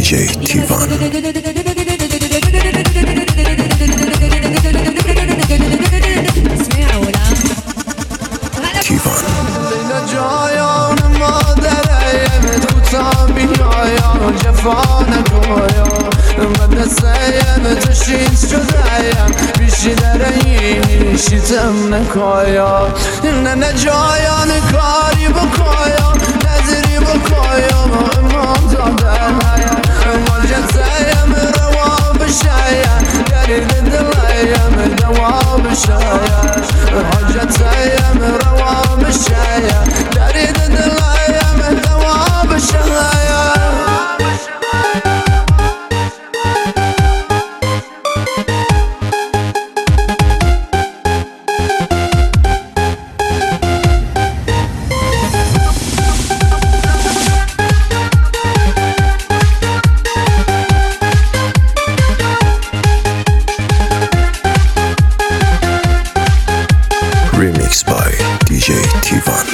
DJ Tivan. جایان مادرم کوتا بیایم جفا نگویم من دستیم تشیز شدهیم بیشی درهی شیتم نکایم نه جایان کاری بکایم نظری بکایم امام دادهیم مالجتیم روا بشایم گرید دلیم دوا بشایم حاجتیم روا بشایم گرید دلیم دوا بشایم Remix by DJ Tivan.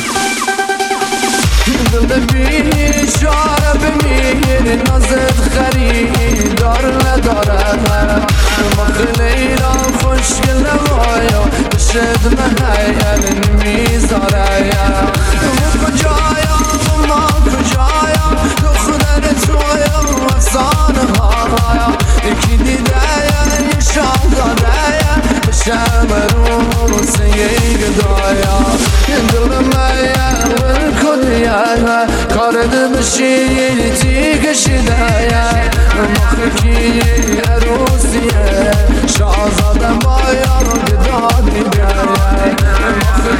دل بی شاره بمیر نازد خریدار نداره ما خیلی را خوشگل نمایا بشد محیل میذاره ما کجایم ما کجایم دختر تویم افسانه هایم یکی دیده یه شاهزاده بشم رو سیگ دایا دل میم کنیم کارد بشی تیگشیده مخکی